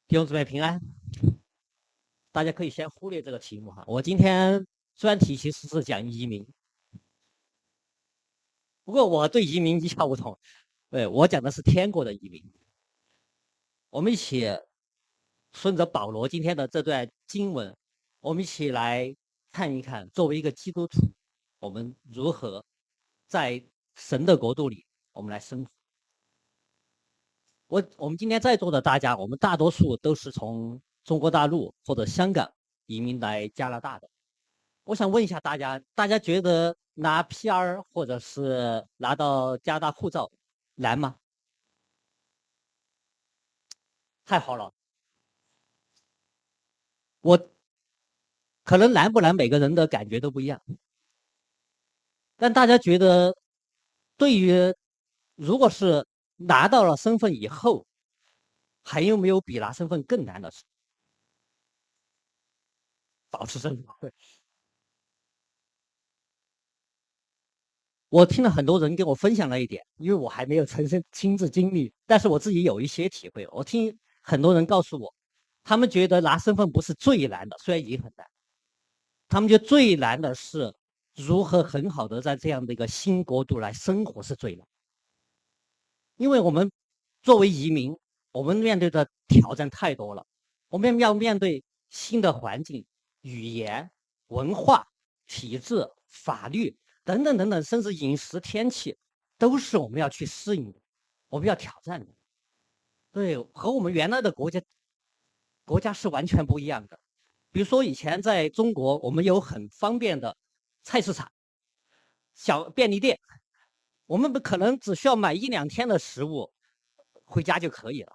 弟兄姊妹平安，大家可以先忽略这个题目哈。我今天专题其实是讲移民，不过我对移民一窍不通，我讲的是天国的移民。我们一起顺着保罗今天的这段经文，我们一起来看一看，作为一个基督徒，我们如何在神的国度里，我们来生活。我们今天在座的大家，我们大多数都是从中国大陆或者香港移民来加拿大的。我想问一下大家，大家觉得拿 PR 或者是拿到加拿大护照难吗？太好了，我可能难不难，每个人的感觉都不一样。但大家觉得，对于如果是拿到了身份以后，还有没有比拿身份更难的事？保持身份。对，我听了很多人跟我分享了一点，因为我还没有亲自经历，但是我自己有一些体会。我听很多人告诉我，他们觉得拿身份不是最难的，虽然也很难，他们觉得最难的是如何很好的在这样的一个新国度来生活是最难。因为我们作为移民，我们面对的挑战太多了，我们要面对新的环境、语言、文化、体制、法律等等等等，甚至饮食、天气，都是我们要去适应的，我们要挑战的。对，和我们原来的国家是完全不一样的。比如说以前在中国，我们有很方便的菜市场、小便利店，我们可能只需要买1-2天的食物回家就可以了。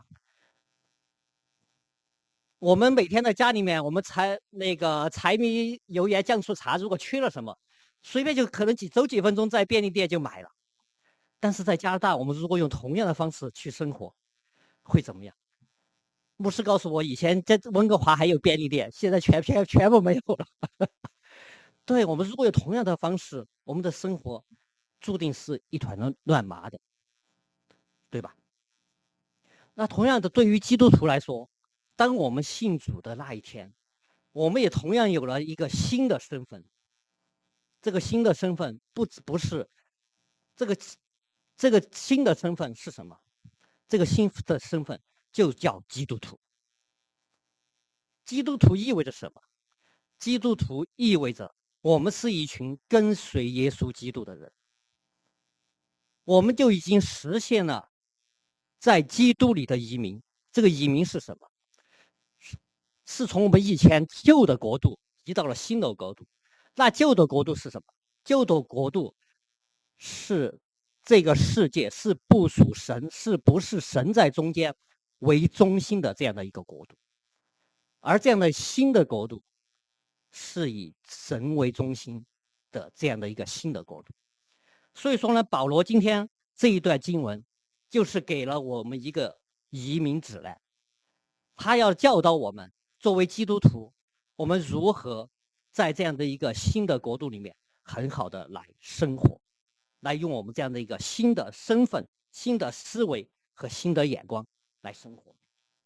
我们每天在家里面，我们柴米油盐酱醋茶，如果缺了什么，随便就可能走几分钟在便利店就买了。但是在加拿大，我们如果用同样的方式去生活，会怎么样？牧师告诉我，以前在温哥华还有便利店，现在全部没有了。对，我们如果有同样的方式，我们的生活注定是一团乱麻的，对吧？那同样的，对于基督徒来说，当我们信主的那一天，我们也同样有了一个新的身份。这个新的身份不是这个新的身份是什么？这个新的身份就叫基督徒。基督徒意味着什么？基督徒意味着我们是一群跟随耶稣基督的人，我们就已经实现了在基督里的移民。这个移民是什么？是从我们以前旧的国度移到了新的国度。那旧的国度是什么？旧的国度是这个世界，是不属神，是不是神在中间为中心的这样的一个国度。而这样的新的国度是以神为中心的这样的一个新的国度。所以说呢，保罗今天这一段经文就是给了我们一个移民指南，他要教导我们作为基督徒，我们如何在这样的一个新的国度里面很好的来生活，来用我们这样的一个新的身份、新的思维和新的眼光来生活。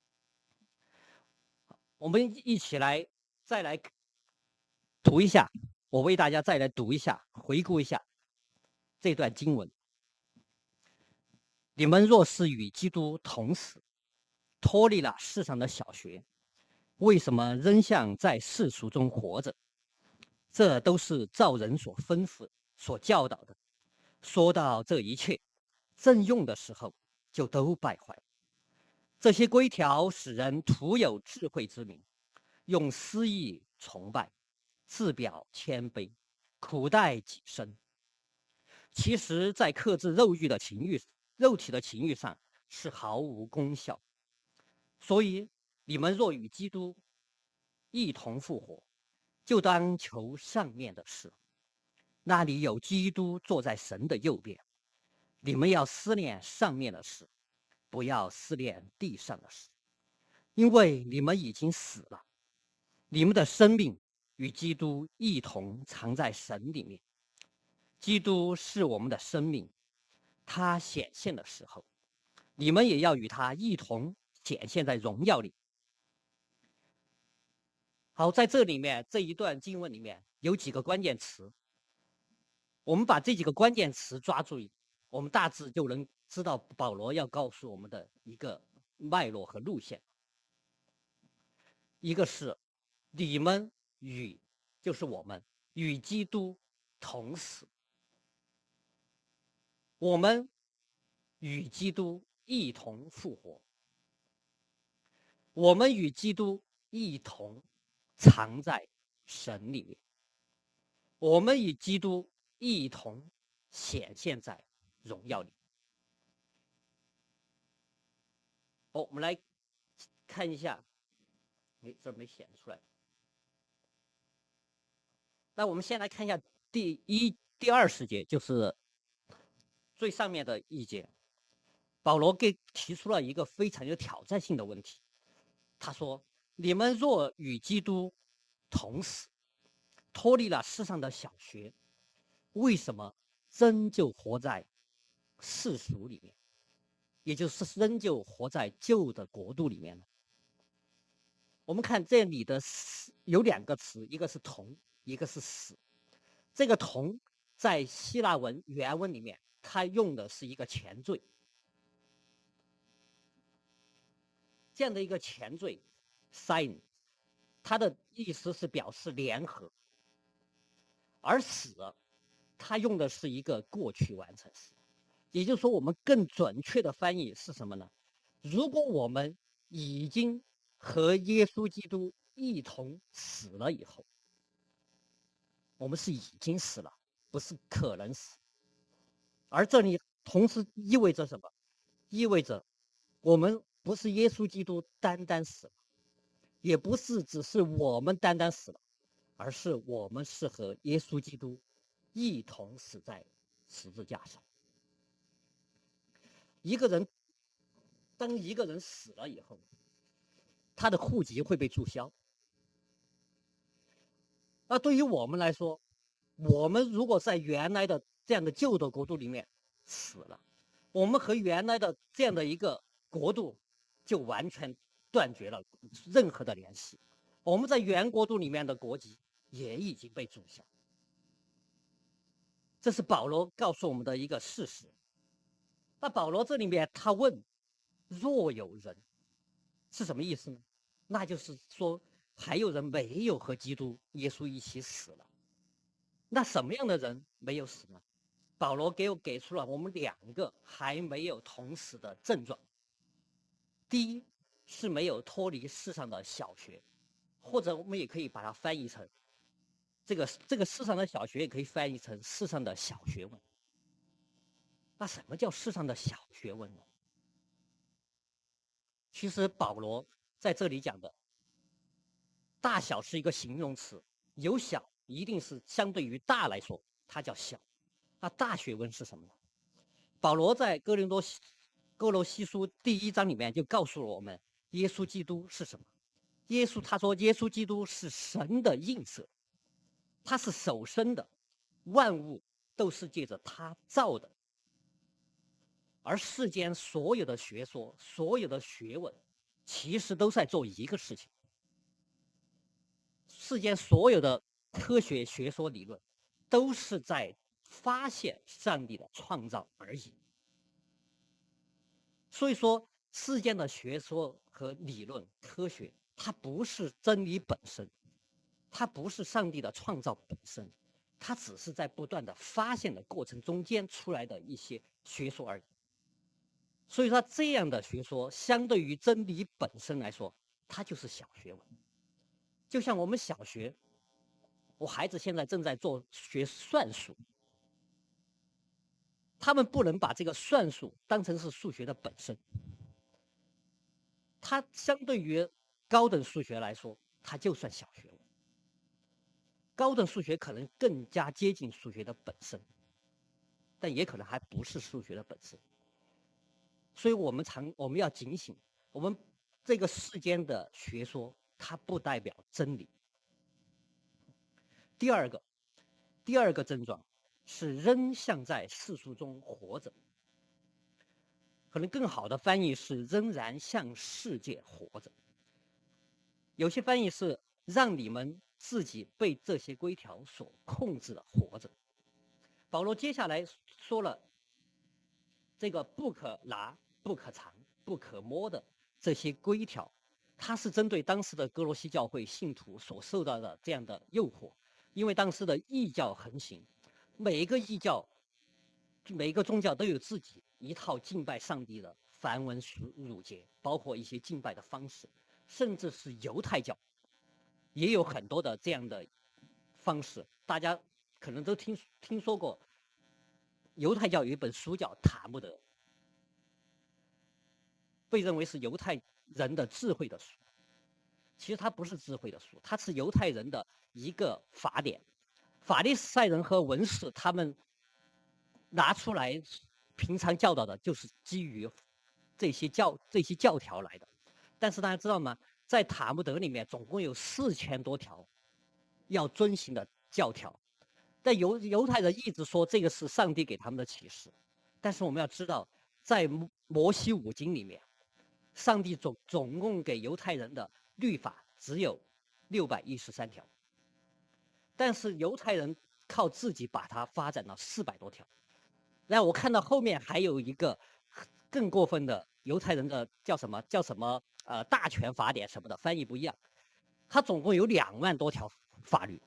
我们一起来再来读一下，我为大家再来读一下，回顾一下这段经文。你们若是与基督同死，脱离了世上的小学，为什么仍像在世俗中活着？这都是照人所吩咐、所教导的。说到这一切，正用的时候就都败坏。这些规条使人徒有智慧之名，用私意崇拜，自表谦卑，苦待己身。其实，在克制肉体的情欲上是毫无功效。所以，你们若与基督一同复活，就当求上面的事，那里有基督坐在神的右边。你们要思念上面的事，不要思念地上的事，因为你们已经死了，你们的生命与基督一同藏在神里面。基督是我们的生命，他显现的时候，你们也要与他一同显现在荣耀里。 好，在这里面这一段经文里面有几个关键词，我们把这几个关键词抓住，我们大致就能知道保罗要告诉我们的一个脉络和路线。一个是你们与，就是我们与基督同死，我们与基督一同复活，我们与基督一同藏在神里面，我们与基督一同显现在荣耀里。我们来看一下，这没显出来。那我们先来看一下第二十节，就是最上面的一节。保罗提出了一个非常有挑战性的问题，他说：你们若与基督同死，脱离了世上的小学，为什么仍旧活在世俗里面，也就是仍旧活在旧的国度里面呢？我们看这里的有两个词，一个是同，一个是死。这个同在希腊文原文里面，它用的是一个前缀，这样的一个前缀 sign， 它的意思是表示联合，而死它用的是一个过去完成时，也就是说，我们更准确的翻译是什么呢？如果我们已经和耶稣基督一同死了以后，我们是已经死了，不是可能死。而这里同时意味着什么？意味着我们不是耶稣基督单单死了，也不是只是我们单单死了，而是我们是和耶稣基督一同死在十字架上。当一个人死了以后，他的户籍会被注销。那对于我们来说，我们如果在原来的这样的旧的国度里面死了，我们和原来的这样的一个国度就完全断绝了任何的联系。我们在原国度里面的国籍也已经被注销。这是保罗告诉我们的一个事实。那保罗这里面他问：若有人，是什么意思呢？那就是说还有人没有和基督耶稣一起死了。那什么样的人没有死呢？保罗给出了我们两个还没有同死的症状。第一是没有脱离世上的小学，或者我们也可以把它翻译成这个世上的小学，也可以翻译成世上的小学问。那什么叫世上的小学问呢？其实保罗在这里讲的大小是一个形容词，有小一定是相对于大来说它叫小。那大学问是什么呢？保罗在哥罗西书第1章里面就告诉了我们，耶稣基督是什么？他说耶稣基督是神的映射，他是首生的，万物都是借着他造的。而世间所有的学说，所有的学问，其实都在做一个事情。世间所有的科学学说理论，都是在发现上帝的创造而已。所以说，世间的学说和理论、科学，它不是真理本身，它不是上帝的创造本身，它只是在不断的发现的过程中间出来的一些学说而已。所以说，这样的学说相对于真理本身来说，它就是小学问。就像我们小学，我孩子现在正在学算术，他们不能把这个算术当成是数学的本身，它相对于高等数学来说，它就算小学问。高等数学可能更加接近数学的本身，但也可能还不是数学的本身。所以我们要警醒，我们这个世间的学说，它不代表真理。第二个症状是仍像在世俗中活着，可能更好的翻译是仍然向世界活着。有些翻译是让你们自己被这些规条所控制的活着。保罗接下来说了这个不可拿、不可藏、不可摸的这些规条，它是针对当时的哥罗西教会信徒所受到的这样的诱惑，因为当时的异教横行，每一个异教、每一个宗教都有自己一套敬拜上帝的繁文缛节，包括一些敬拜的方式，甚至是犹太教也有很多的这样的方式。大家可能都听说过，犹太教有一本书叫《塔木德》，被认为是犹太人的智慧的书。其实它不是智慧的书，它是犹太人的一个法典。法利赛人和文士他们拿出来平常教导的就是基于这些教条来的。但是大家知道吗？在塔木德里面总共有4000多条要遵循的教条，但犹太人一直说这个是上帝给他们的启示。但是我们要知道，在摩西五经里面，上帝总共给犹太人的律法只有613条，但是犹太人靠自己把它发展到400多条。然后我看到后面还有一个更过分的，犹太人的叫什么大全法典什么的，翻译不一样，它总共有2万多条法律。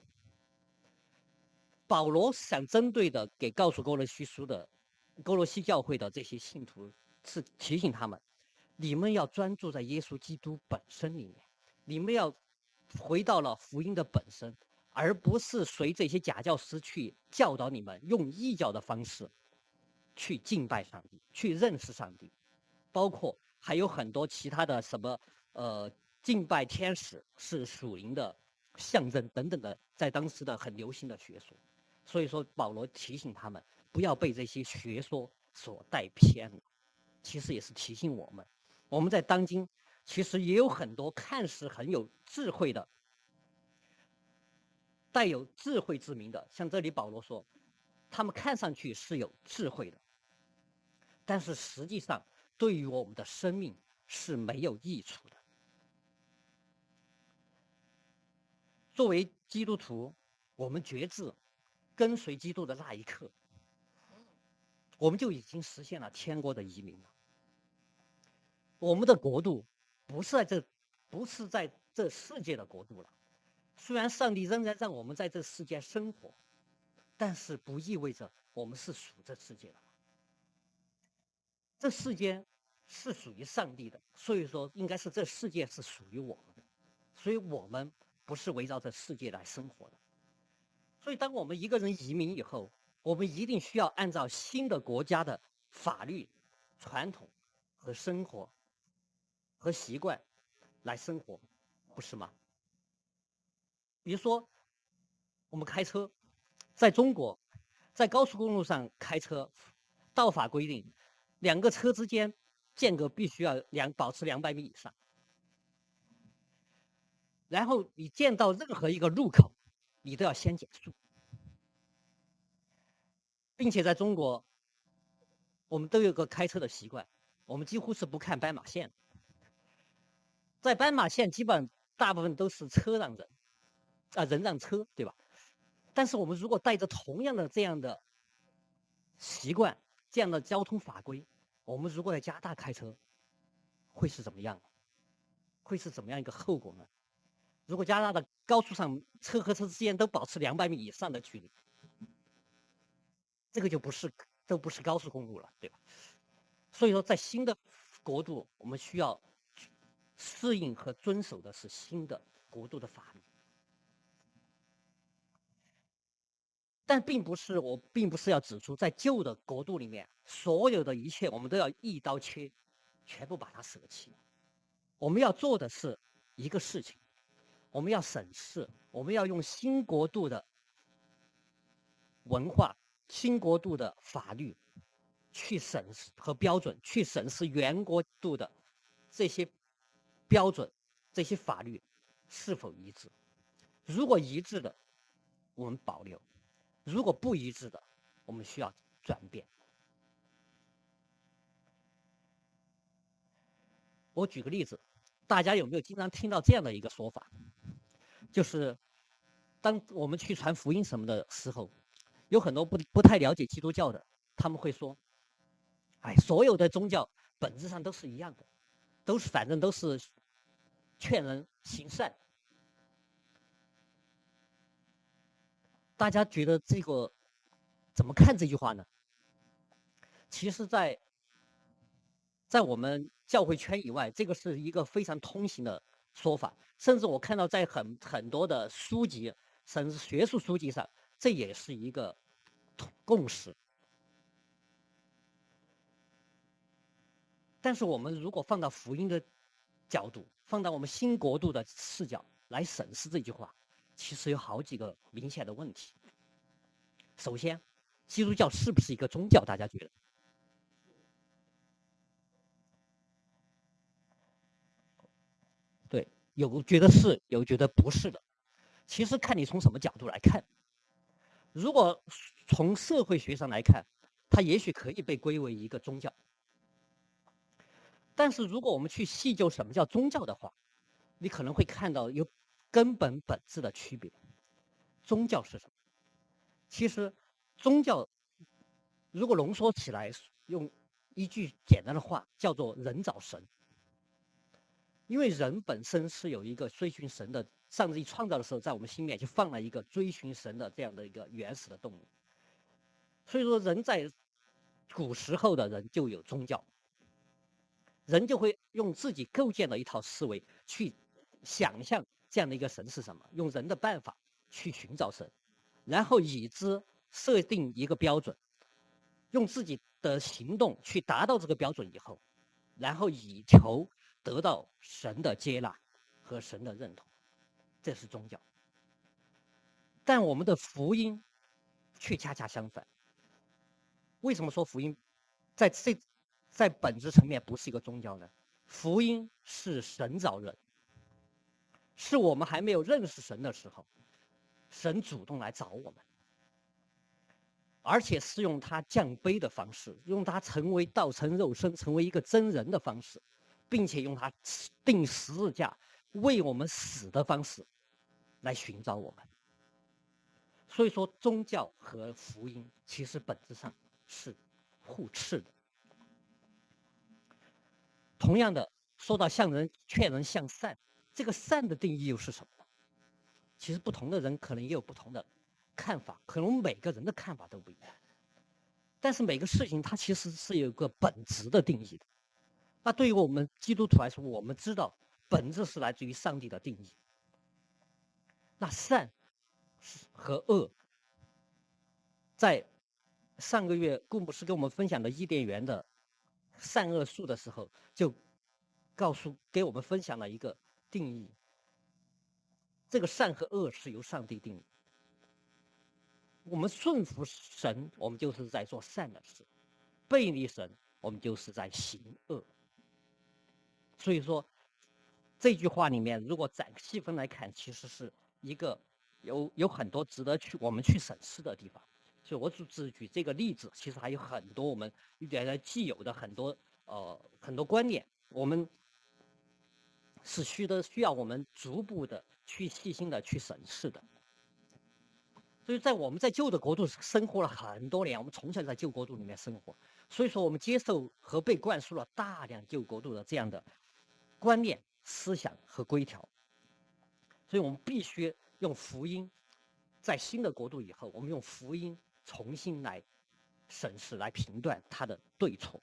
保罗想针对的给告诉哥罗西教会的这些信徒，是提醒他们，你们要专注在耶稣基督本身里面，你们要回到了福音的本身，而不是随这些假教师去教导你们用异教的方式去敬拜上帝，去认识上帝，包括还有很多其他的什么敬拜天使是属灵的象征等等的，在当时的很流行的学说。所以说保罗提醒他们不要被这些学说所带偏了，其实也是提醒我们在当今其实也有很多看似很有智慧的、带有智慧之名的，像这里保罗说，他们看上去是有智慧的，但是实际上对于我们的生命是没有益处的。作为基督徒，我们决志跟随基督的那一刻，我们就已经实现了天国的移民了。我们的国度不是在这世界的国度了。虽然上帝仍然让我们在这世界生活，但是不意味着我们是属这世界的。这世界是属于上帝的，所以说应该是这世界是属于我们的，所以我们不是围绕着世界来生活的。所以当我们一个人移民以后，我们一定需要按照新的国家的法律、传统和生活和习惯来生活，不是吗？比如说我们开车，在中国在高速公路上开车，道法规定2个车之间间隔必须要保持200米以上，然后你见到任何一个路口你都要先减速，并且在中国我们都有个开车的习惯，我们几乎是不看斑马线，在斑马线基本大部分都是车让人人让车，对吧？但是我们如果带着同样的这样的习惯，这样的交通法规，我们如果在加拿大开车会是怎么样？会是怎么样一个后果呢？如果加拿大的高速上车和车之间都保持200米以上的距离，这个都不是高速公路了，对吧？所以说在新的国度，我们需要适应和遵守的是新的国度的法律。但并不是要指出，在旧的国度里面，所有的一切我们都要一刀切，全部把它舍弃。我们要做的是一个事情，我们要审视，我们要用新国度的文化、新国度的法律去审视和标准，去审视原国度的这些标准、这些法律是否一致。如果一致的，我们保留；如果不一致的，我们需要转变。我举个例子，大家有没有经常听到这样的一个说法？ 就是当我们去传福音什么的时候，有很多不太了解基督教的，他们会说，哎，所有的宗教本质上都是一样的，反正都是劝人行善。大家觉得这个怎么看这句话呢？其实在我们教会圈以外，这个是一个非常通行的说法，甚至我看到在很多的书籍，甚至学术书籍上，这也是一个共识。但是我们如果放到福音的角度，放到我们新国度的视角来审视这句话，其实有好几个明显的问题。首先，基督教是不是一个宗教？大家觉得？对，有觉得是，有觉得不是的。其实看你从什么角度来看。如果从社会学上来看，它也许可以被归为一个宗教。但是如果我们去细究什么叫宗教的话，你可能会看到有根本本质的区别。宗教是什么？其实宗教如果浓缩起来，用一句简单的话叫做人找神。因为人本身是有一个追寻神的，上帝创造的时候在我们心里面就放了一个追寻神的这样的一个原始的动力。所以说人在古时候的人就有宗教，人就会用自己构建的一套思维去想象这样的一个神是什么，用人的办法去寻找神，然后以之设定一个标准，用自己的行动去达到这个标准以后，然后以求得到神的接纳和神的认同，这是宗教。但我们的福音却恰恰相反。为什么说福音在本质层面不是一个宗教呢？福音是神找人，是我们还没有认识神的时候，神主动来找我们，而且是用他降卑的方式，用他成为道成肉身，成为一个真人的方式，并且用他钉十字架为我们死的方式来寻找我们。所以说宗教和福音其实本质上是互斥的。同样的，说到劝人向善，这个善的定义又是什么呢？其实不同的人可能也有不同的看法，可能每个人的看法都不一样。但是每个事情它其实是有一个本质的定义的。那对于我们基督徒来说，我们知道本质是来自于上帝的定义。那善和恶，在上个月顾牧师跟我们分享的伊甸园的善恶树的时候，就给我们分享了一个定义。这个善和恶是由上帝定义。我们顺服神，我们就是在做善的事；背离神，我们就是在行恶。所以说，这句话里面，如果展细分来看，其实是一个有很多值得我们去审视的地方。所以我只举这个例子，其实还有很多我们原来既有的很多观念，我们是需要我们逐步的去细心的去审视的。所以我们在旧的国度生活了很多年，我们从小在旧国度里面生活，所以说我们接受和被灌输了大量旧国度的这样的观念、思想和规条，所以我们必须用福音，在新的国度以后，我们用福音重新来审视、来评断它的对错。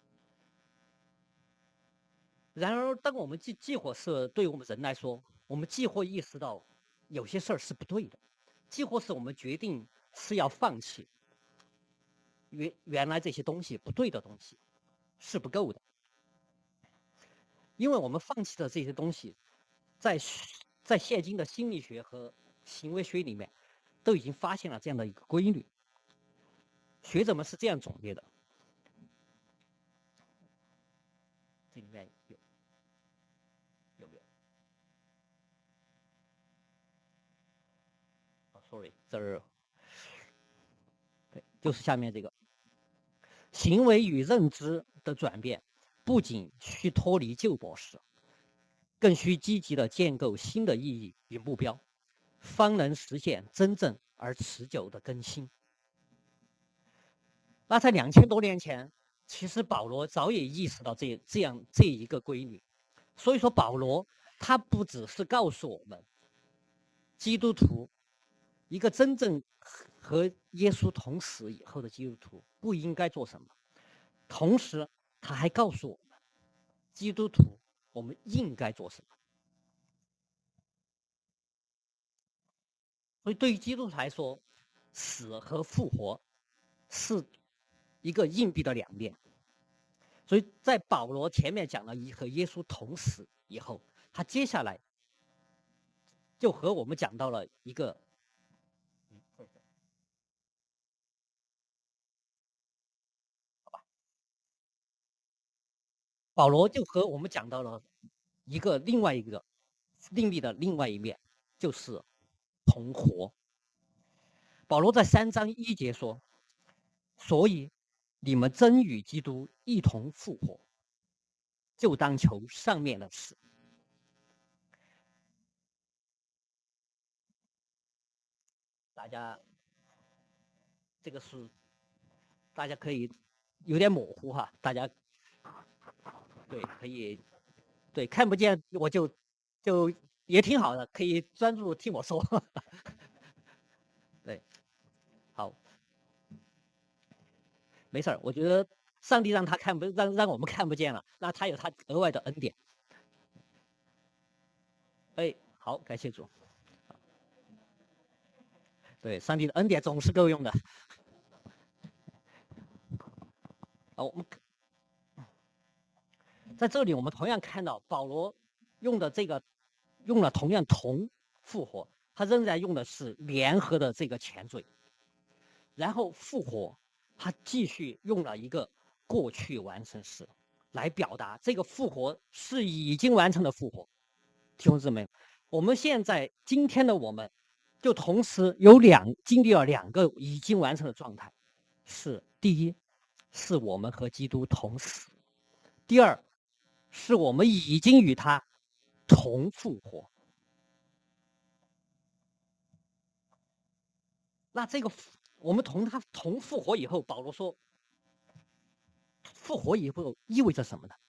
然而，当我们既或是对我们人来说，我们既或意识到有些事儿是不对的，既或是我们决定是要放弃原来这些东西不对的东西是不够的，因为我们放弃的这些东西，在现今的心理学和行为学里面都已经发现了这样的一个规律。学者们是这样总结的，这里面有没有？sorry， 这儿对，就是下面这个行为与认知的转变，不仅需脱离旧模式，更需积极的建构新的意义与目标。 方能实现真正而持久的更新。那在2000多年前，其实保罗早已意识到这一个规律。所以说，保罗他不只是告诉我们，基督徒一个真正和耶稣同死以后的基督徒不应该做什么，同时他还告诉我们，基督徒我们应该做什么。所以对于基督徒来说，死和复活是一个硬币的两面。所以在保罗前面讲了和耶稣同死以后，他接下来就和我们讲到了一个，保罗就和我们讲到了另外一个硬币的另外一面，就是同活。保罗在3章1节说：“所以你们真与基督一同复活，就当求上面的事。”大家这个是大家可以有点模糊哈，大家对可以对看不见我就也挺好的，可以专注听我说。对，好，没事儿，我觉得上帝让他看不让我们看不见了，那他有他额外的恩典。哎，好，感谢主。对，上帝的恩典总是够用的。好，我们在这里我们同样看到保罗用了同样同复活，他仍然用的是联合的这个前缀，然后复活他继续用了一个过去完成时来表达这个复活是已经完成的复活。弟兄姊妹，我们现在今天的我们就同时经历了2个已经完成的状态，是第一是我们和基督同死，第二是我们已经与他同复活。那这个我们同他同复活以后，保罗说，复活以后意味着什么呢？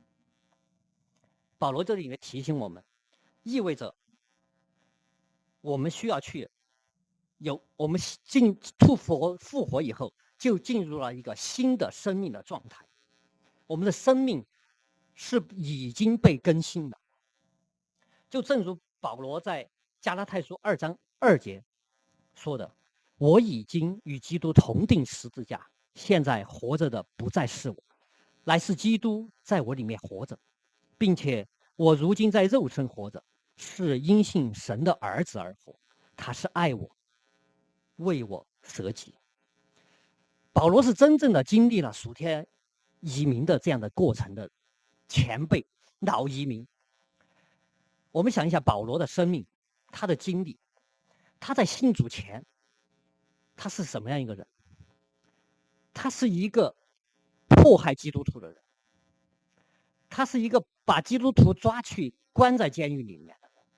保罗这里面提醒我们，意味着我们需要去我们复活以后，就进入了一个新的生命的状态。我们的生命是已经被更新的，就正如保罗在加拉太书2章2节说的：“我已经与基督同定十字架，现在活着的不再是我，乃是基督在我里面活着，并且我如今在肉身活着，是因信神的儿子而活，他是爱我，为我舍己。”保罗是真正的经历了属天移民的这样的过程的前辈，老移民。我们想一下保罗的生命，他的经历，他在信主前，他是什么样一个人？他是一个迫害基督徒的人，他是一个把基督徒抓去关在监狱里面的人，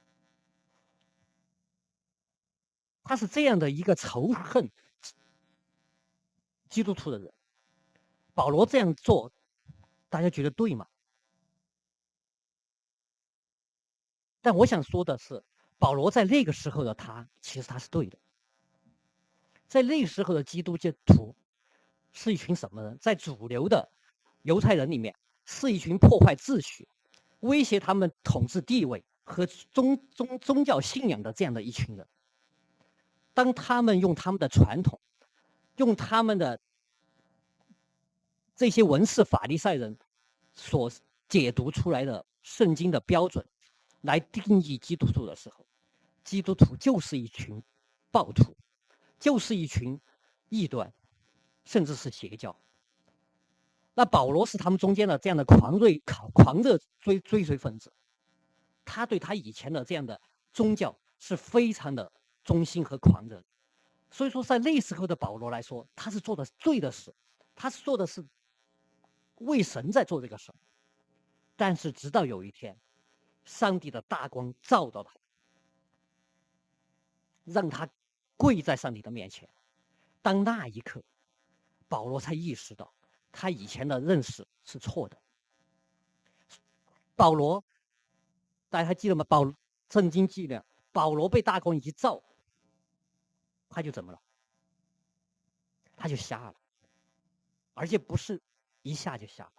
他是这样的一个仇恨基督徒的人。保罗这样做，大家觉得对吗？但我想说的是，保罗在那个时候的他，其实他是对的。在那个时候的基督徒是一群什么人？在主流的犹太人里面，是一群破坏秩序、威胁他们统治地位和宗教信仰的这样的一群人。当他们用他们的传统，用他们的这些文士法利赛人所解读出来的圣经的标准来定义基督徒的时候，基督徒就是一群暴徒，就是一群异端，甚至是邪教。那保罗是他们中间的这样的狂热追随分子，他对他以前的这样的宗教是非常的忠心和狂热。所以说，在那时候的保罗来说，他是做的对的事，他是做的是为神在做这个事。但是直到有一天，上帝的大光照到他， 让他跪在上帝的面前。当那一刻，保罗才意识到他以前的认识是错的。保罗，大家还记得吗？圣经记的，保罗被大光一照，他就怎么了？他就瞎了，而且不是一下就瞎了。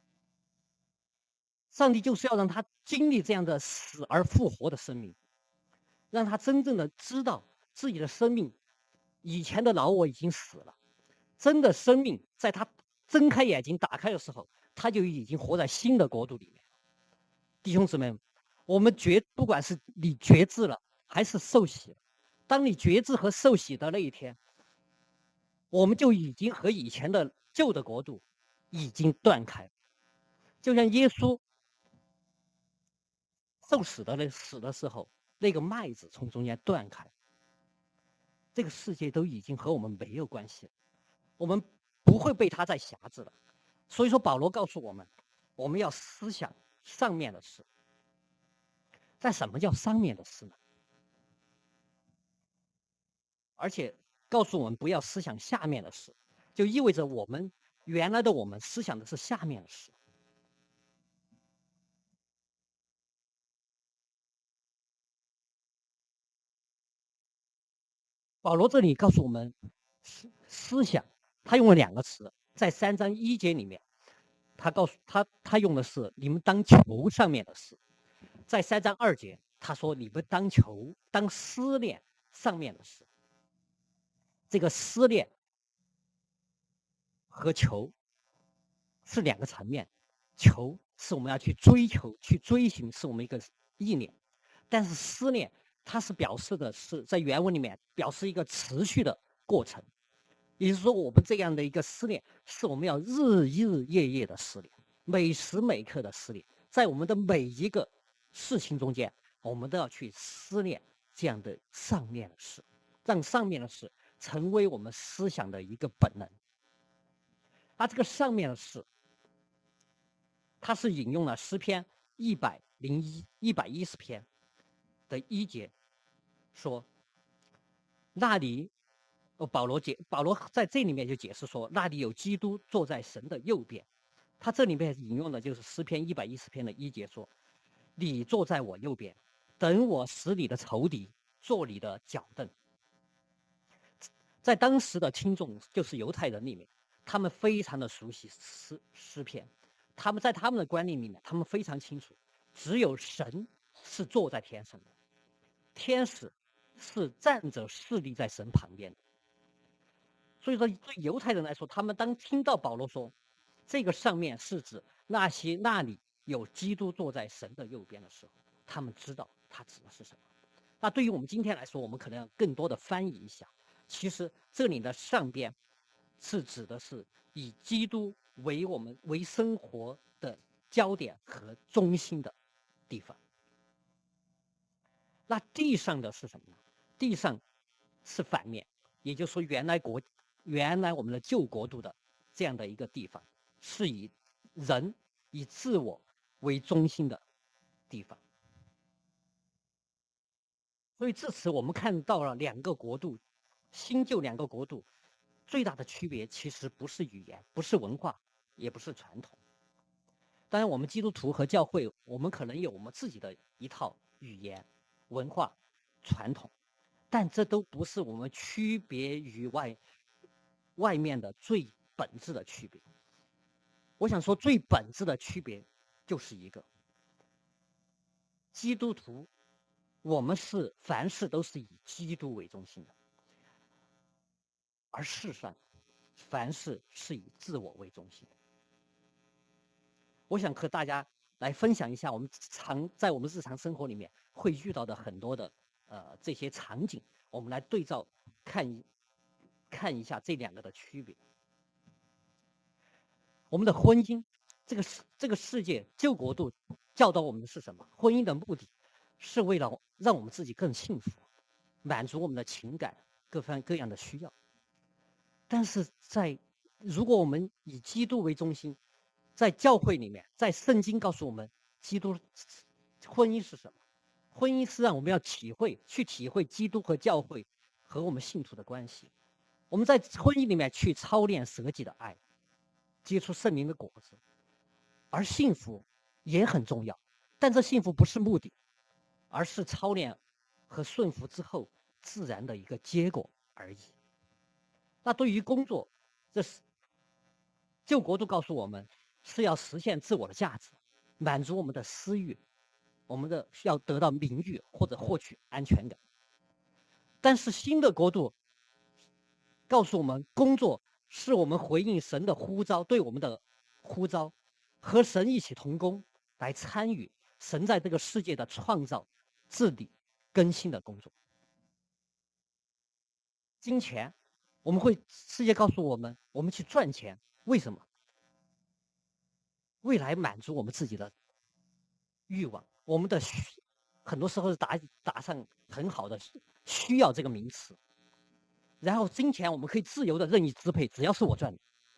上帝就是要让他经历这样的死而复活的生命，让他真正的知道自己的生命，以前的老我已经死了，真的生命在他睁开眼睛打开的时候，他就已经活在新的国度里面。弟兄姊妹，我们不管是你觉知了还是受洗了，当你觉知和受洗的那一天，我们就已经和以前的旧的国度已经断开了。就像耶稣受死的时候，那个麦子从中间断开，这个世界都已经和我们没有关系了，我们不会被他再辖制了。所以说保罗告诉我们，我们要思想上面的事。但什么叫上面的事呢？而且告诉我们不要思想下面的事，就意味着我们原来的我们思想的是下面的事。保罗这里告诉我们思想，他用了2个词，在3章1节里面，他用的是你们当求上面的事，在3章2节他说你们当思念上面的事。这个思念和求是2个层面，求是我们要去追求去追寻，是我们一个意念，但是思念它是表示的是在原文里面表示一个持续的过程，也就是说我们这样的一个思念是我们要日日夜夜的思念，每时每刻的思念，在我们的每一个事情中间，我们都要去思念这样的上面的事，让上面的事成为我们思想的一个本能。它这个上面的事，它是引用了诗篇110篇的1节，说那里保罗在这里面就解释说，那里有基督坐在神的右边。他这里面引用的就是诗篇110篇的1节，说你坐在我右边，等我使你的仇敌做你的脚凳。在当时的听众就是犹太人里面，他们非常的熟悉诗篇，他们在他们的观念里面，他们非常清楚，只有神是坐在天上的，天使是站着侍立在神旁边的。所以说对犹太人来说，他们当听到保罗说这个上面是指那里有基督坐在神的右边的时候，他们知道他指的是什么。那对于我们今天来说，我们可能要更多的翻译一下，其实这里的上边是指的是以基督为我们为生活的焦点和中心的地方。那地上的是什么呢？地上是反面，也就是说原来我们的旧国度的这样的一个地方，是以人以自我为中心的地方。所以这次我们看到了2个国度，新旧2个国度最大的区别其实不是语言，不是文化，也不是传统。当然我们基督徒和教会，我们可能有我们自己的一套语言、文化、传统，但这都不是我们区别于外面的最本质的区别。我想说最本质的区别就是一个，基督徒我们是凡事都是以基督为中心的，而世上凡事是以自我为中心的。我想和大家来分享一下我们在我们日常生活里面会遇到的很多的这些场景，我们来对照看一下这2个的区别。我们的婚姻，这个世界旧国度教导我们的是什么？婚姻的目的是为了让我们自己更幸福，满足我们的情感各方各样的需要。但是如果我们以基督为中心，在教会里面，在圣经告诉我们，婚姻是什么？ 婚姻是让我们要体会基督和教会和我们信徒的关系。我们在婚姻里面去操练舍己的爱，结出圣灵的果子。而幸福也很重要，但这幸福不是目的，而是操练和顺服之后自然的一个结果而已。那对于工作，这是旧国度告诉我们是要实现自我的价值，满足我们的私欲，我们的需要得到名誉或者获取安全感。但是新的国度告诉我们，工作是我们回应神的呼召，对我们的呼召，和神一起同工，来参与神在这个世界的创造、治理、更新的工作。金钱，世界告诉我们，我们去赚钱，为什么？未来满足我们自己的欲望，我们的很多时候是打上很好的需要这个名词。然后金钱我们可以自由的任意支配，只要是我赚的。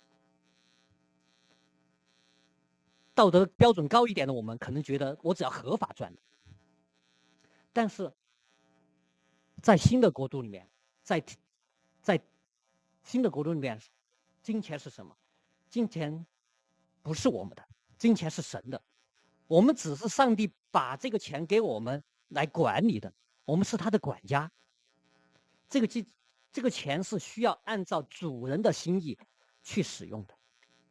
道德标准高一点的我们可能觉得我只要合法赚的。但是在新的国度里面，在新的国度里面，金钱是什么？金钱不是我们的，金钱是神的。我们只是上帝把这个钱给我们来管理的，我们是他的管家。这个钱是需要按照主人的心意去使用的。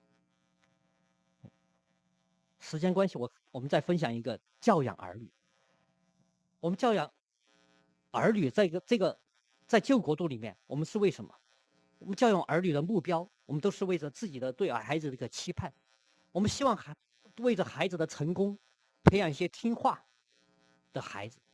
时间关系，我们再分享一个教养儿女。我们教养儿女在旧国度里面，我们是为什么？我们教养儿女的目标，我们都是为着自己的对孩子的一个期盼。我们希望为着孩子的成功，培养一些听话的孩子。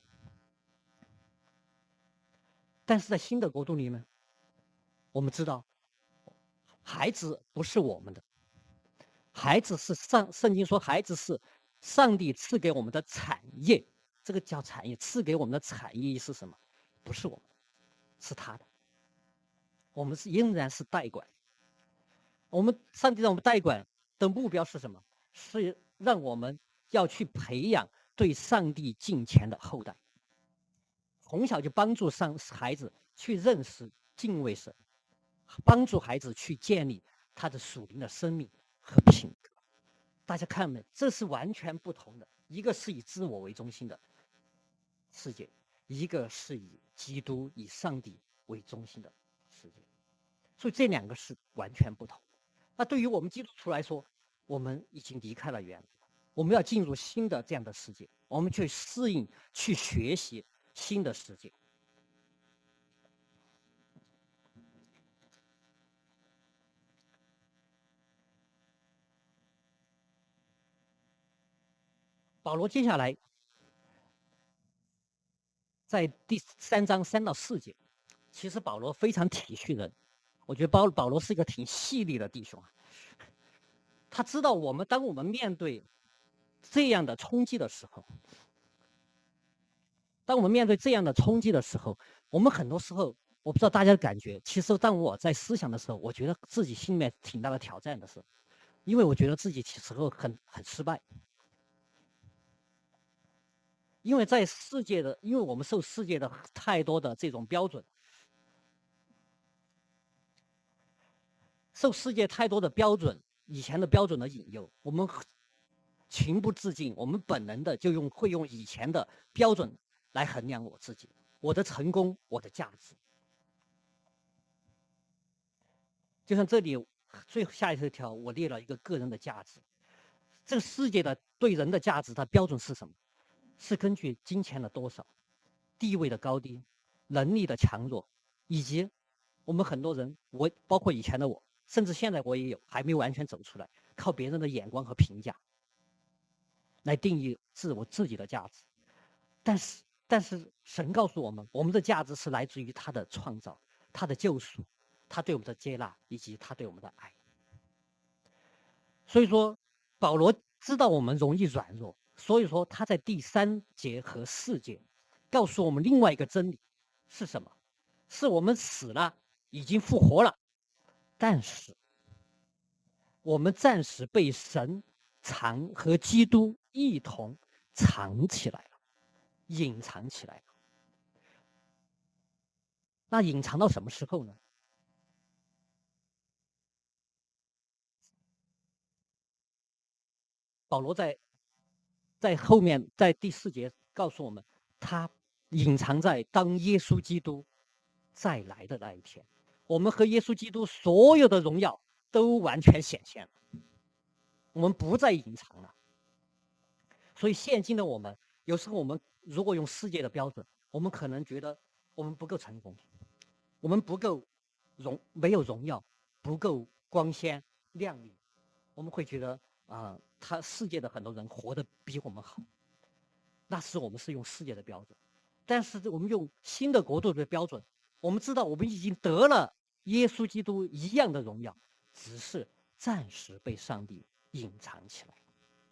但是在新的国度里面，我们知道，孩子不是我们的，孩子是圣经说，孩子是上帝赐给我们的产业。这个叫产业，赐给我们的产业是什么？不是我们的，是他的。我们仍然是代管。上帝让我们代管的目标是什么？是让我们要去培养对上帝敬虔的后代，从小就帮助孩子去认识敬畏神，帮助孩子去建立他的属灵的生命和品格。大家看没？这是完全不同的，一个是以自我为中心的世界，一个是以基督、以上帝为中心的世界。所以这两个是完全不同。那对于我们基督徒来说，我们已经离开了原来，我们要进入新的这样的世界，我们去适应、去学习新的世界。保罗接下来在第3章3到4节，其实保罗非常体恤人，我觉得保罗是一个挺细腻的弟兄啊。他知道当我们面对这样的冲击的时候，我们很多时候，我不知道大家的感觉，其实当我在思想的时候，我觉得自己心里面挺大的挑战的是，因为我觉得自己其实很失败，因为我们受世界的太多的这种标准，以前的标准的引诱，我们情不自禁，我们本能的会用以前的标准来衡量我自己，我的成功，我的价值。就像这里最下一条，我列了一个个人的价值。这个世界的对人的价值，它标准是什么？是根据金钱的多少、地位的高低、能力的强弱，以及我们很多人，包括以前的我，甚至现在我也有，还没有完全走出来，靠别人的眼光和评价来定义自己的价值。但是神告诉我们，我们的价值是来自于他的创造、他的救赎、他对我们的接纳以及他对我们的爱。所以说，保罗知道我们容易软弱，所以说他在第3节和4节告诉我们另外一个真理是什么？是我们死了，已经复活了，但是我们暂时被神和基督一同藏起来了。 隐藏起来了。那隐藏到什么时候呢？保罗在后面，在第4节告诉我们，他隐藏在当耶稣基督再来的那一天，我们和耶稣基督所有的荣耀都完全显现了，我们不再隐藏了。所以现今的我们，有时候我们如果用世界的标准，我们可能觉得我们不够成功，我们不够没有荣耀，不够光鲜亮丽，我们会觉得世界的很多人活得比我们好，那是我们是用世界的标准。但是我们用新的国度的标准，我们知道我们已经得了耶稣基督一样的荣耀，只是暂时被上帝隐藏起来。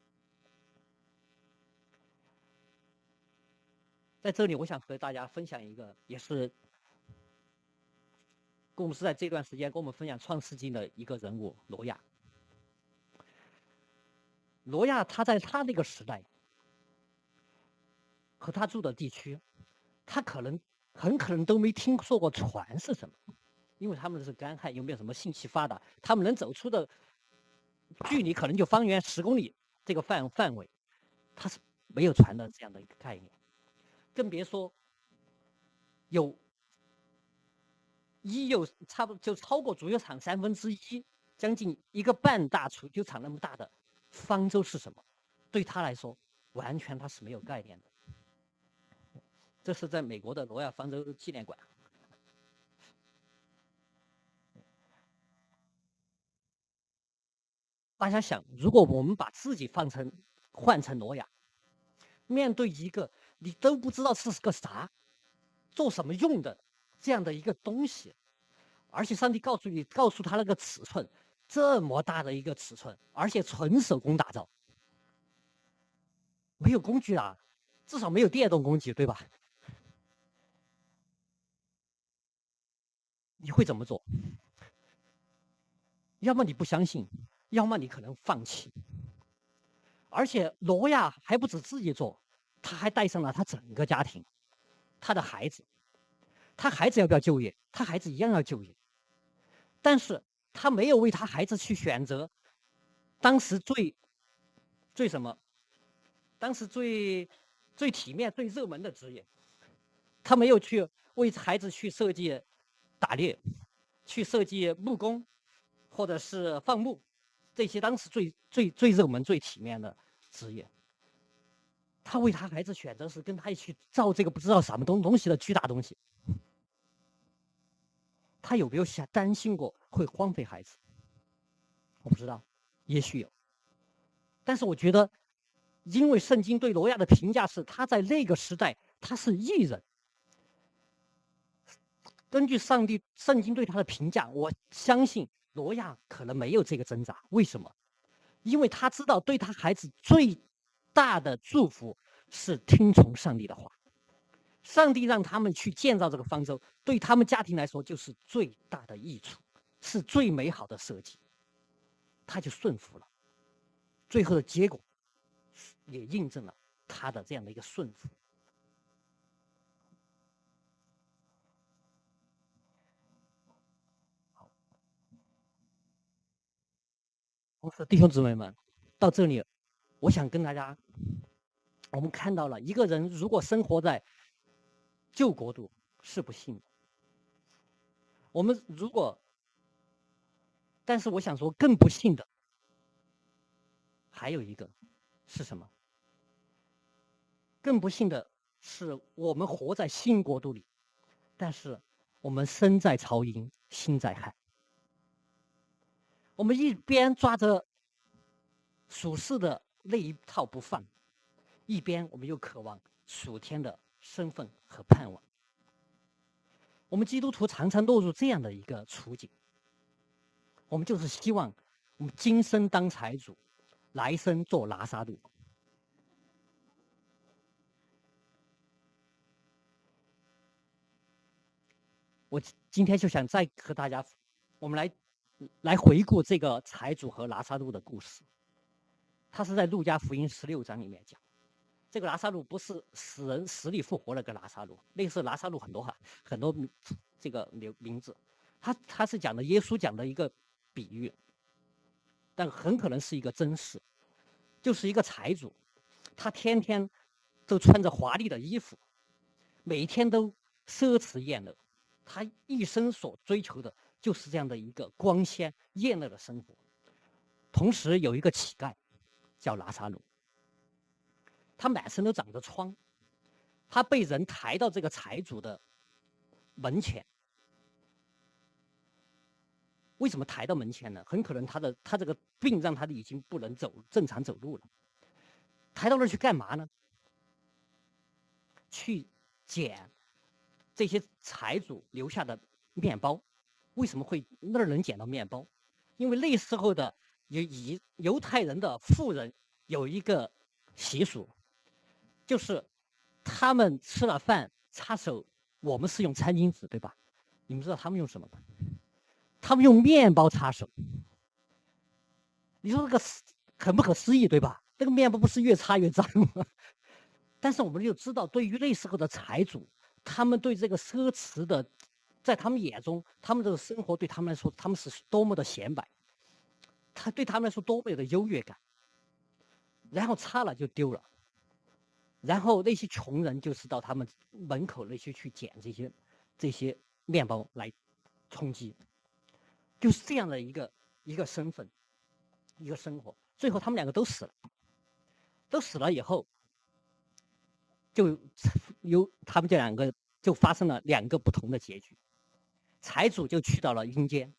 在这里我想和大家分享一个，也是跟我们是在这段时间跟我们分享创世纪的一个人物挪亚。挪亚他在他那个时代和他住的地区，他很可能都没听说过船是什么，因为他们是干旱，又没有什么信息发达，他们能走出的距离可能就方圆10公里这个范围，他是没有船的这样的一个概念，更别说有差不多就超过足球场1/3，将近1个半大足球场那么大的方舟是什么？对他来说，完全他是没有概念的。这是在美国的挪亚方舟纪念馆。大家想，如果我们把自己换成挪亚，面对一个你都不知道是个啥、做什么用的这样的一个东西，而且上帝告诉他那个尺寸，这么大的一个尺寸，而且纯手工打造，没有工具啊，至少没有电动工具，对吧？你会怎么做？要么你不相信，要么你可能放弃。而且挪亚还不止自己做，他还带上了他整个家庭，他的孩子，他孩子要不要就业？他孩子一样要就业，但是他没有为他孩子去选择当时最什么？当时最体面、最热门的职业，他没有去为孩子去设计打猎，去设计木工，或者是放牧，这些当时最热门、最体面的职业。他为他孩子选择是跟他一起造这个不知道什么东西的巨大东西。他有没有担心过会荒废孩子？我不知道，也许有。但是我觉得，因为圣经对挪亚的评价是他在那个时代他是义人。根据圣经对他的评价，我相信挪亚可能没有这个挣扎。为什么？因为他知道对他孩子最大的祝福是听从上帝的话。上帝让他们去建造这个方舟，对他们家庭来说就是最大的益处，是最美好的设计。他就顺服了，最后的结果也印证了他的这样的一个顺服。好，同时弟兄姊妹们，到这里，我想跟大家，我们看到了一个人如果生活在旧国度是不幸的。我们但是我想说更不幸的还有一个是什么？更不幸的是我们活在新国度里，但是我们身在曹营心在汉。我们一边抓着属世的那一套不放，一边我们又渴望属天的身份和盼望。我们基督徒常常落入这样的一个处境，我们就是希望我们今生当财主，来生做拿撒路。我今天就想再和大家，我们来回顾这个财主和拿撒路的故事。他是在路加福音16章里面讲， 这个拉萨路不是死人死里复活那个拉萨路，那个是拉萨路很多这个名字，他是讲的耶稣讲的一个比喻，但很可能是一个真实，就是一个财主，他天天都穿着华丽的衣服，每天都奢侈宴乐，他一生所追求的就是这样的一个光鲜艳乐的生活。同时有一个乞丐叫拉萨路，他满身都长着疮，他被人抬到这个财主的门前。为什么抬到门前呢？很可能他这个病让他已经不能正常走路了。抬到那儿去干嘛呢？去捡这些财主留下的面包。为什么会那儿能捡到面包？因为那时候的犹太人的富人有一个习俗，就是他们吃了饭擦手，我们是用餐巾纸，对吧？你们知道他们用什么吗？他们用面包擦手。你说这个很不可思议，对吧？那个面包不是越擦越脏吗？但是我们就知道，对于那时候的财主，他们对这个奢侈的，在他们眼中，他们这个生活对他们来说，他们是多么的显摆，他对他们来说多么的优越感。然后擦了就丢了，然后那些穷人就是到他们门口那些去捡这些面包来充饥，就是这样的一个身份，一个生活。最后他们两个都死了，都死了以后，就他们这两个就发生了两个不同的结局。财主就去到了阴间，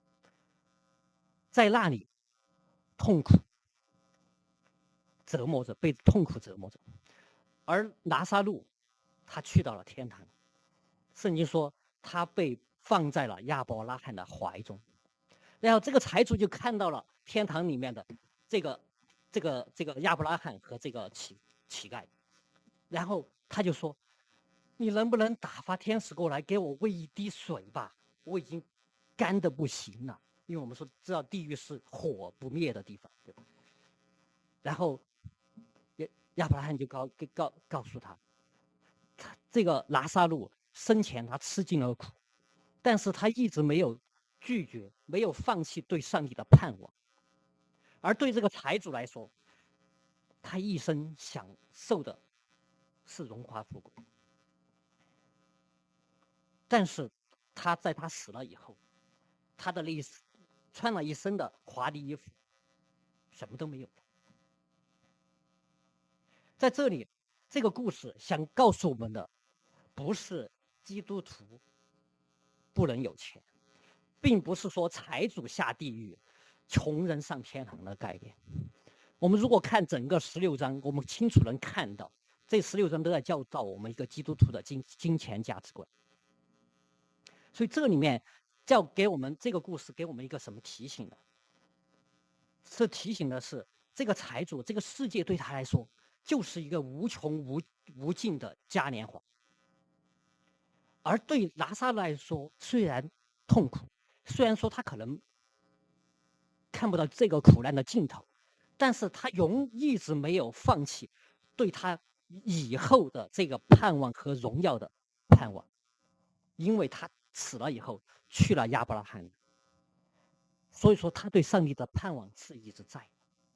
在那里痛苦折磨着，被痛苦折磨着。而拿撒路他去到了天堂，圣经说他被放在了亚伯拉罕的怀中。然后这个财主就看到了天堂里面的这个亚伯拉罕和这个乞丐，然后他就说：“你能不能打发天使过来给我喂一滴水吧？我已经干得不行了。”因为我们说知道地狱是火不灭的地方，对吧？然后亚伯拉罕就告诉他，这个拿撒路生前他吃尽了苦，但是他一直没有拒绝，没有放弃对上帝的盼望。而对这个财主来说，他一生享受的是荣华富贵，但是他在他死了以后，他的穿了一身的华丽衣服，什么都没有了。在这里，这个故事想告诉我们的，不是基督徒不能有钱，并不是说财主下地狱，穷人上天堂的概念。我们如果看整个16章，我们清楚能看到，这16章都在教导我们一个基督徒的金钱价值观。所以这里面给我们这个故事给我们一个什么提醒呢？是提醒的是，这个财主，这个世界对他来说就是一个无穷无尽的嘉年华。而对拿撒勒来说，虽然痛苦，虽然说他可能看不到这个苦难的尽头，但是他一直没有放弃对他以后的这个盼望和荣耀的盼望，因为他死了以后去了亚伯拉罕，所以说他对上帝的盼望是一直在。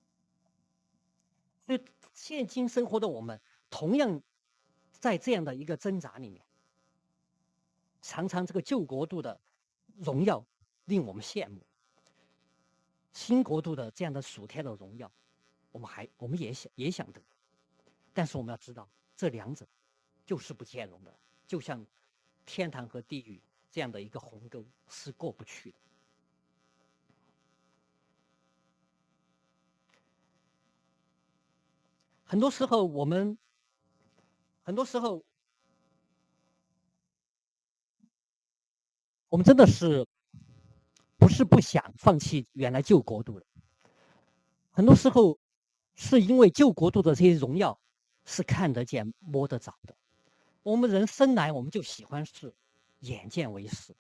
所以现今生活的我们同样在这样的一个挣扎里面，常常这个旧国度的荣耀令我们羡慕，新国度的这样的属天的荣耀我们也想得，但是我们要知道这两者就是不兼容的，就像天堂和地狱这样的一个鸿沟是过不去的。很多时候我们真的是不是不想放弃原来旧国度的，很多时候是因为旧国度的这些荣耀是看得见摸得着的，我们人生来我们就喜欢是眼见为实，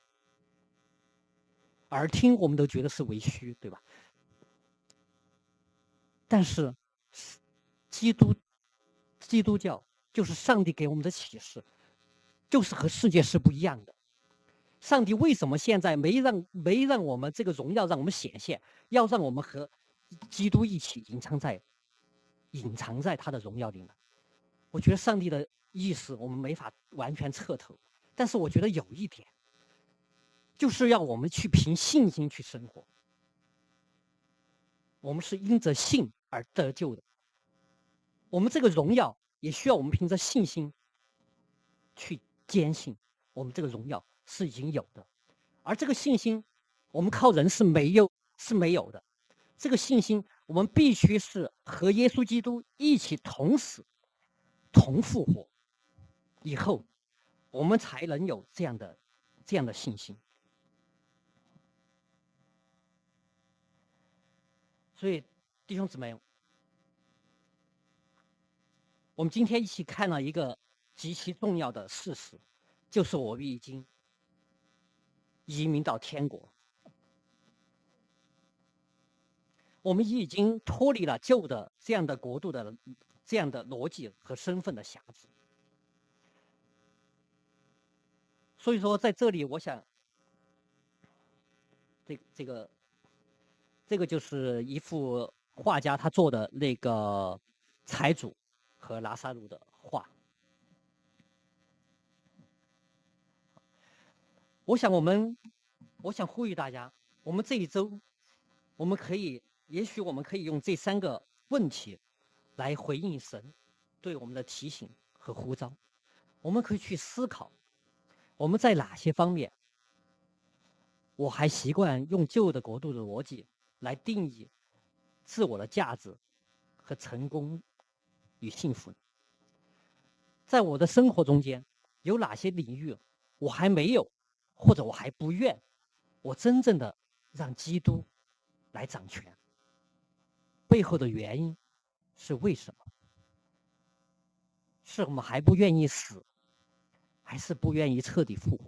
耳听我们都觉得是为虚，对吧？但是基督基督教就是上帝给我们的启示，就是和世界是不一样的。上帝为什么现在没让我们这个荣耀让我们显现，要让我们和基督一起隐藏在他的荣耀里呢？我觉得上帝的意思我们没法完全彻透，但是我觉得有一点，就是要我们去凭信心去生活。我们是因着信而得救的，我们这个荣耀也需要我们凭着信心去坚信，我们这个荣耀是已经有的。而这个信心，我们靠人是没有的。这个信心，我们必须是和耶稣基督一起同死、同复活，以后我们才能有这样的信心。所以，弟兄姊妹，我们今天一起看了一个极其重要的事实，就是我们已经移民到天国。我们已经脱离了旧的这样的国度的这样的逻辑和身份的辖制。所以说，在这里，我想，这个就是一幅画家他做的那个财主和拉萨路的画。我想呼吁大家，我们这一周，也许我们可以用这3个问题来回应神对我们的提醒和呼召。我们可以去思考，我们在哪些方面，我还习惯用旧的国度的逻辑来定义自我的价值和成功与幸福。在我的生活中间，有哪些领域我还没有，或者我还不愿，我真正的让基督来掌权，背后的原因是为什么？是我们还不愿意死，还是不愿意彻底复活？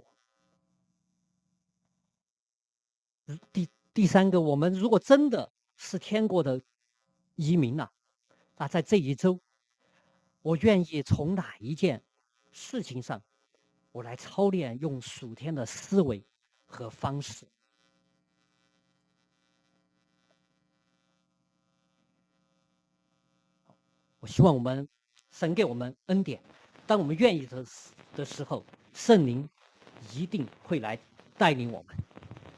第3个，我们如果真的是天国的移民了，那在这一周，我愿意从哪一件事情上，我来操练用属天的思维和方式。我希望我们神给我们恩典，当我们愿意的时候，圣灵一定会来带领我们，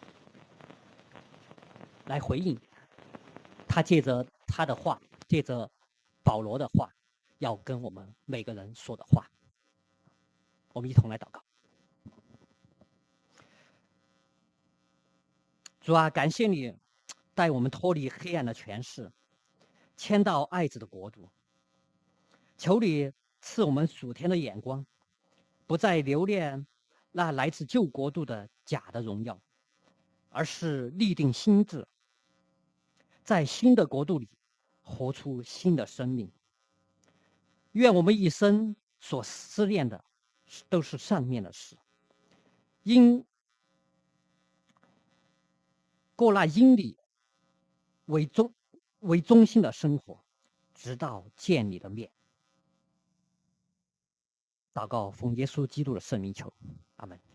来回应他借着他的话，借着保罗的话，要跟我们每个人说的话。我们一同来祷告。主啊，感谢你带我们脱离黑暗的权势，迁到爱子的国度。求你赐我们属天的眼光，不再留恋那来自旧国度的假的荣耀，而是立定心志，在新的国度里活出新的生命。愿我们一生所思念的都是上面的事，过那因你为中心的生活，直到见你的面。祷告奉耶稣基督的圣名求，阿门。